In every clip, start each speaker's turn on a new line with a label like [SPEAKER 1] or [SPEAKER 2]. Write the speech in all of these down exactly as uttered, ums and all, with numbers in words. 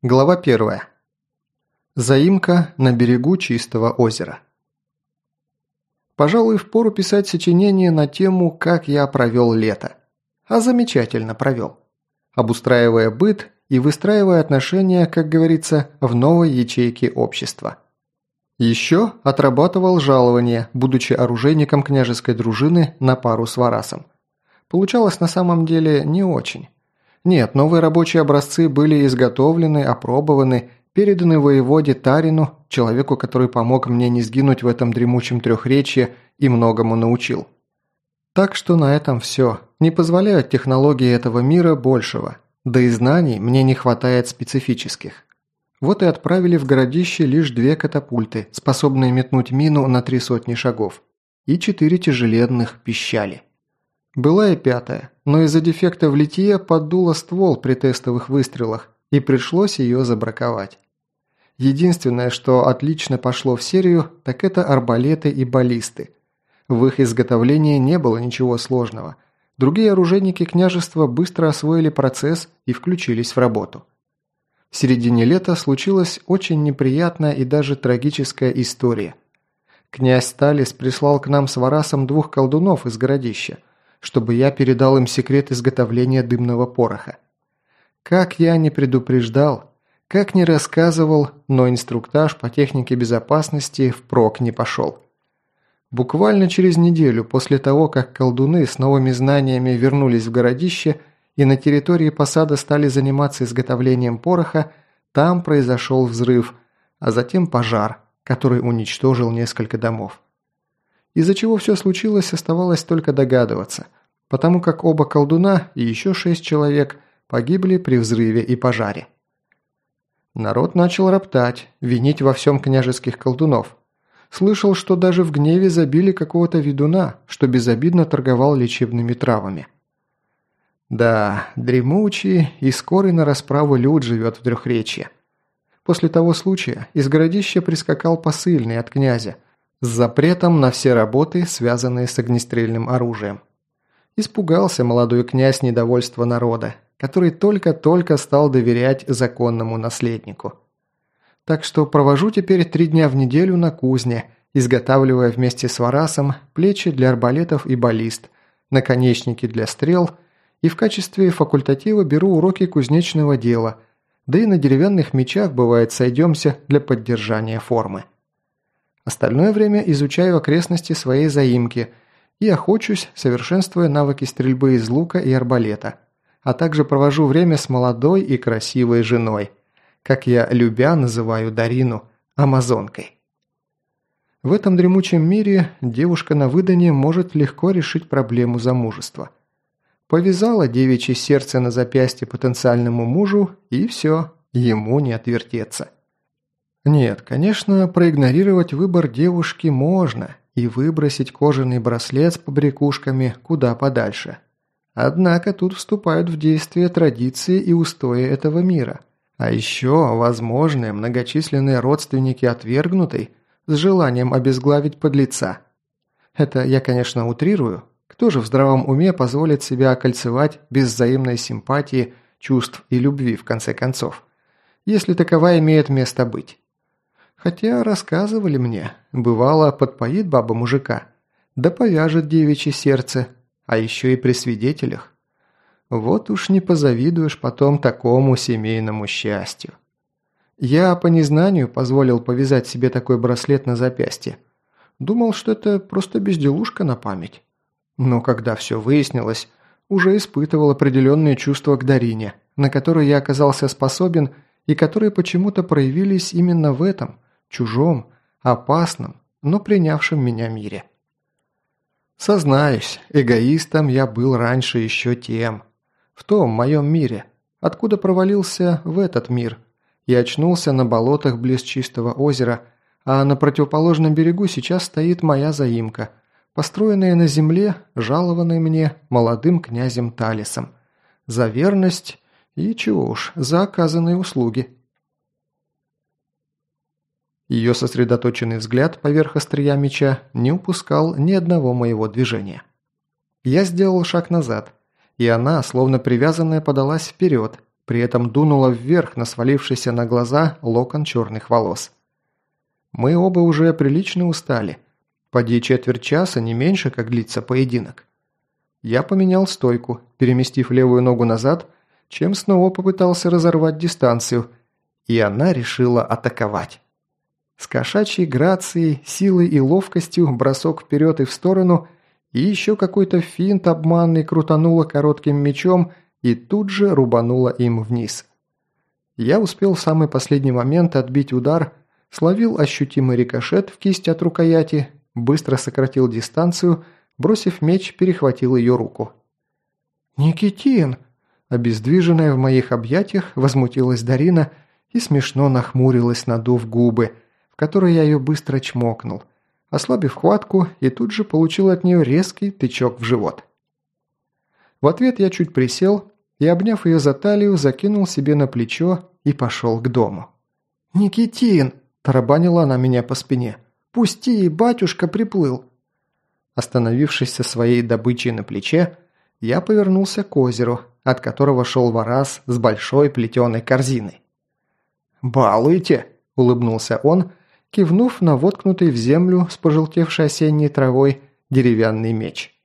[SPEAKER 1] Глава первая. Заимка на берегу чистого озера. Пожалуй, впору писать сочинение на тему «Как я провел лето». А замечательно провел. Обустраивая быт и выстраивая отношения, как говорится, в новой ячейке общества. Еще отрабатывал жалование, будучи оружейником княжеской дружины на пару с Варасом. Получалось на самом деле не очень. Нет, новые рабочие образцы были изготовлены, опробованы, переданы воеводе Тарину, человеку, который помог мне не сгинуть в этом дремучем трехречье и многому научил. Так что на этом все. Не позволяют технологии этого мира большего. Да и знаний мне не хватает специфических. Вот и отправили в городище лишь две катапульты, способные метнуть мину на три сотни шагов. И четыре тяжеленных пищали. Была и пятая, но из-за дефекта в литье поддуло ствол при тестовых выстрелах, и пришлось ее забраковать. Единственное, что отлично пошло в серию, так это арбалеты и баллисты. В их изготовлении не было ничего сложного. Другие оружейники княжества быстро освоили процесс и включились в работу. В середине лета случилась очень неприятная и даже трагическая история. Князь Талис прислал к нам с Варасом двух колдунов из городища, чтобы я передал им секрет изготовления дымного пороха. Как я не предупреждал, как не рассказывал, но инструктаж по технике безопасности впрок не пошел. Буквально через неделю после того, как колдуны с новыми знаниями вернулись в городище и на территории посада стали заниматься изготовлением пороха, там произошел взрыв, а затем пожар, который уничтожил несколько домов. Из-за чего все случилось, оставалось только догадываться, потому как оба колдуна и еще шесть человек погибли при взрыве и пожаре. Народ начал роптать, винить во всем княжеских колдунов. Слышал, что даже в гневе забили какого-то ведуна, что безобидно торговал лечебными травами. Да, дремучий и скорый на расправу люд живет в Трехречье. После того случая из городища прискакал посыльный от князя, с запретом на все работы, связанные с огнестрельным оружием. Испугался молодой князь недовольства народа, который только-только стал доверять законному наследнику. Так что провожу теперь три дня в неделю на кузне, изготавливая вместе с Варасом плечи для арбалетов и баллист, наконечники для стрел, и в качестве факультатива беру уроки кузнечного дела, да и на деревянных мечах, бывает, сойдемся для поддержания формы. Остальное время изучаю окрестности своей заимки и охочусь, совершенствуя навыки стрельбы из лука и арбалета, а также провожу время с молодой и красивой женой, как я любя называю Дарину, амазонкой. В этом дремучем мире девушка на выданье может легко решить проблему замужества. Повязала девичье сердце на запястье потенциальному мужу, и все, ему не отвертеться. Нет, конечно, проигнорировать выбор девушки можно и выбросить кожаный браслет с побрякушками куда подальше. Однако тут вступают в действие традиции и устои этого мира. А еще возможные многочисленные родственники отвергнутой с желанием обезглавить подлеца. Это я, конечно, утрирую. Кто же в здравом уме позволит себя окольцевать без взаимной симпатии, чувств и любви, в конце концов, если таковая имеет место быть? Хотя рассказывали мне, бывало, подпоит баба мужика, да повяжет девичье сердце, а еще и при свидетелях. Вот уж не позавидуешь потом такому семейному счастью. Я по незнанию позволил повязать себе такой браслет на запястье. Думал, что это просто безделушка на память. Но когда все выяснилось, уже испытывал определенные чувства к Дарине, на которые я оказался способен и которые почему-то проявились именно в этом, чужом, опасном, но принявшем меня мире. Сознаюсь, эгоистом я был раньше еще тем. В том моем мире, откуда провалился в этот мир и очнулся на болотах близ чистого озера, а на противоположном берегу сейчас стоит моя заимка, построенная на земле, жалованной мне молодым князем Талисом, за верность и, чего уж, за оказанные услуги. Ее сосредоточенный взгляд поверх острия меча не упускал ни одного моего движения. Я сделал шаг назад, и она, словно привязанная, подалась вперед, При этом дунула вверх на свалившийся на глаза локон черных волос. Мы оба уже прилично устали. Поди четверть часа, не меньше, как длится поединок. Я поменял стойку, переместив левую ногу назад, чем снова попытался разорвать дистанцию, и она решила атаковать. С кошачьей грацией, силой и ловкостью бросок вперед и в сторону, и еще какой-то финт обманный крутанула коротким мечом и тут же рубанула им вниз. Я успел в самый последний момент отбить удар, словил ощутимый рикошет в кисть от рукояти, быстро сократил дистанцию, бросив меч, перехватил ее руку. «Никитин!» Обездвиженная в моих объятиях, возмутилась Дарина и смешно нахмурилась, надув губы, в которые я ее быстро чмокнул, ослабив хватку и тут же получил от нее резкий тычок в живот. В ответ я чуть присел и, обняв ее за талию, закинул себе на плечо и пошел к дому. «Никитин!» – тарабанила она меня по спине. «Пусти, батюшка приплыл!» Остановившись со своей добычей на плече, я повернулся к озеру, от которого шел Вараз с большой плетеной корзиной. «Балуйте!» – улыбнулся он, кивнув на воткнутый в землю с пожелтевшей осенней травой деревянный меч.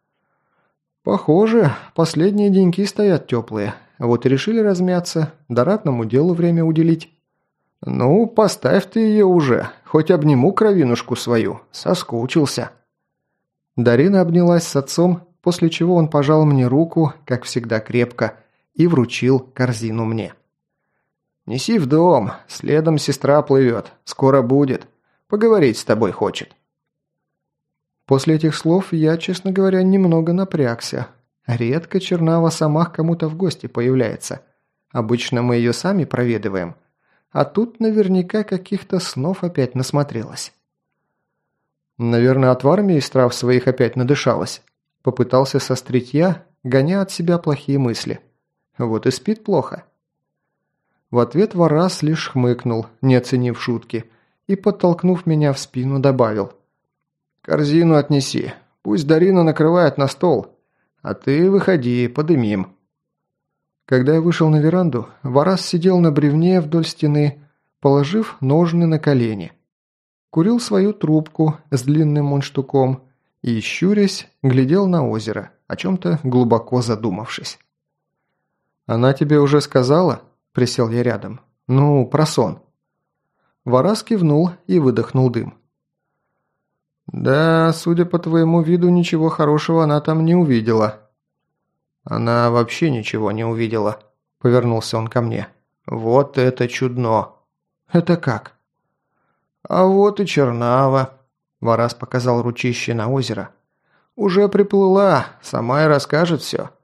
[SPEAKER 1] «Похоже, последние деньки стоят теплые, вот и решили размяться, да ратному делу время уделить. Ну, поставь ты ее уже, хоть обниму кровинушку свою, соскучился». Дарина обнялась с отцом, после чего он пожал мне руку, как всегда крепко, и вручил корзину мне. «Неси в дом, следом сестра плывет, скоро будет, поговорить с тобой хочет». После этих слов я, честно говоря, немного напрягся. Редко Чернава сама к кому-то в гости появляется. Обычно мы ее сами проведываем. А тут наверняка каких-то снов опять насмотрелась. Наверное, отварами из трав своих опять надышалась. Попытался сострить я, гоня от себя плохие мысли. Вот и спит плохо. В ответ Вараз лишь хмыкнул, не оценив шутки, и, подтолкнув меня в спину, добавил. «Корзину отнеси, пусть Дарина накрывает на стол, а ты выходи, подымим». Когда я вышел на веранду, Вараз сидел на бревне вдоль стены, положив ножны на колени. Курил свою трубку с длинным мундштуком и, щурясь, глядел на озеро, о чем-то глубоко задумавшись. «Она тебе уже сказала?» – присел я рядом. «Ну, про сон». Вараз кивнул и выдохнул дым. «Да, судя по твоему виду, ничего хорошего она там не увидела». «Она вообще ничего не увидела», – повернулся он ко мне. «Вот это чудно!» «Это как?» «А вот и Чернава», – Вараз показал ручище на озеро. «Уже приплыла, сама и расскажет все.